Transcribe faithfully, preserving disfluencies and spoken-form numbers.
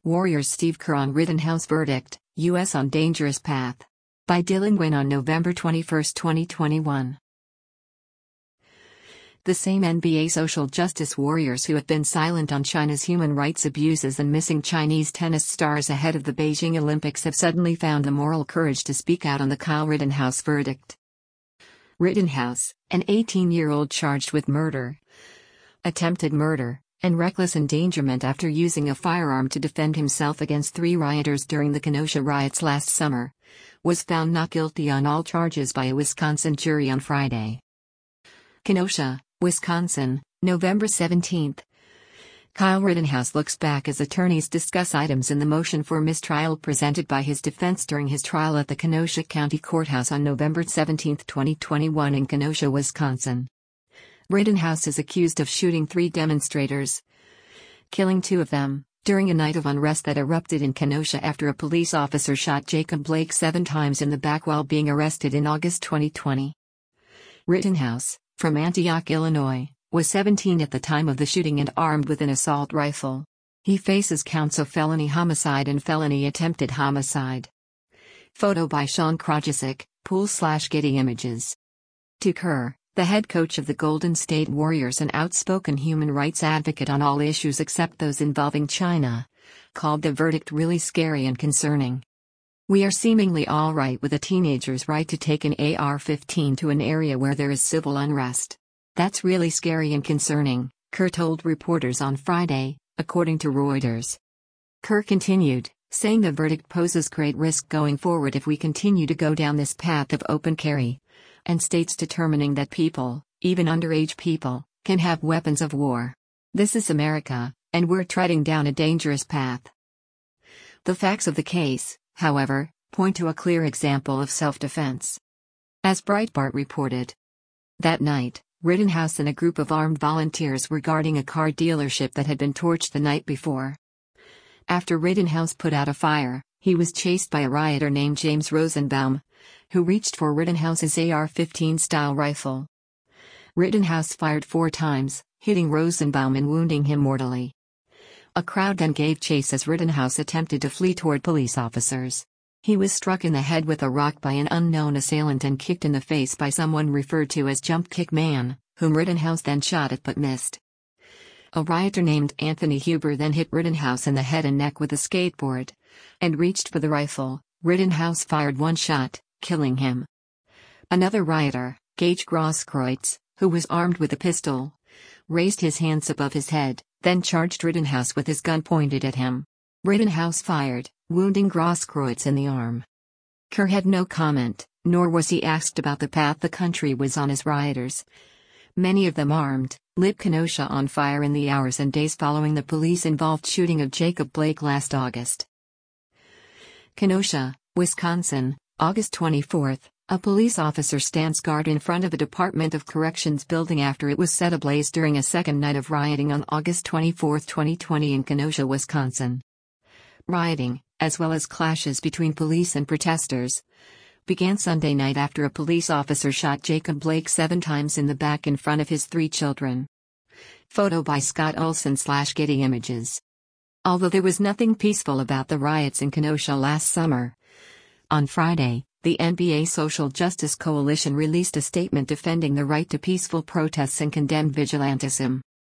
Warriors Steve Kerr on Rittenhouse verdict, U S on dangerous path. By Dylan Nguyen on November twenty-first, twenty twenty-one. The same N B A social justice warriors who have been silent on China's human rights abuses and missing Chinese tennis stars ahead of the Beijing Olympics have suddenly found the moral courage to speak out on the Kyle Rittenhouse verdict. Rittenhouse, an eighteen-year-old charged with murder, attempted murder, and reckless endangerment after using a firearm to defend himself against three rioters during the Kenosha riots last summer, was found not guilty on all charges by a Wisconsin jury on Friday. Kenosha, Wisconsin, November seventeenth. Kyle Rittenhouse looks back as attorneys discuss items in the motion for mistrial presented by his defense during his trial at the Kenosha County Courthouse on November seventeenth, twenty twenty-one in Kenosha, Wisconsin. Rittenhouse is accused of shooting three demonstrators, killing two of them, during a night of unrest that erupted in Kenosha after a police officer shot Jacob Blake seven times in the back while being arrested in August twenty twenty. Rittenhouse, from Antioch, Illinois, was seventeen at the time of the shooting and armed with an assault rifle. He faces counts of felony homicide and felony attempted homicide. Photo by Sean Krajicek, Pool slash Getty Images. To Kerr, the head coach of the Golden State Warriors and outspoken human rights advocate on all issues except those involving China, called the verdict really scary and concerning. "We are seemingly all right with a teenager's right to take an A R fifteen to an area where there is civil unrest. That's really scary and concerning," Kerr told reporters on Friday, according to Reuters. Kerr continued, saying the verdict poses great risk going forward if we continue to go down this path of open carry, and states determining that people, even underage people, can have weapons of war. "This is America, and we're treading down a dangerous path." The facts of the case, however, point to a clear example of self-defense. As Breitbart reported, that night, Rittenhouse and a group of armed volunteers were guarding a car dealership that had been torched the night before. After Rittenhouse put out a fire, he was chased by a rioter named James Rosenbaum, who reached for Rittenhouse's A R fifteen style rifle. Rittenhouse fired four times, hitting Rosenbaum and wounding him mortally. A crowd then gave chase as Rittenhouse attempted to flee toward police officers. He was struck in the head with a rock by an unknown assailant and kicked in the face by someone referred to as Jump Kick Man, whom Rittenhouse then shot at but missed. A rioter named Anthony Huber then hit Rittenhouse in the head and neck with a skateboard, and reached for the rifle. Rittenhouse fired one shot, killing him. Another rioter, Gage Grosskreutz, who was armed with a pistol, raised his hands above his head, then charged Rittenhouse with his gun pointed at him. Rittenhouse fired, wounding Grosskreutz in the arm. Kerr had no comment, nor was he asked about the path the country was on as rioters, many of them armed, lit Kenosha on fire in the hours and days following the police-involved shooting of Jacob Blake last August. Kenosha, Wisconsin, August twenty-fourth, a police officer stands guard in front of a Department of Corrections building after it was set ablaze during a second night of rioting on August twenty-fourth, twenty twenty in Kenosha, Wisconsin. Rioting, as well as clashes between police and protesters, began Sunday night after a police officer shot Jacob Blake seven times in the back in front of his three children. Photo by Scott Olson slash Getty Images. Although there was nothing peaceful about the riots in Kenosha last summer, on Friday, the N B A Social Justice Coalition released a statement defending the right to peaceful protests and condemned vigilantism.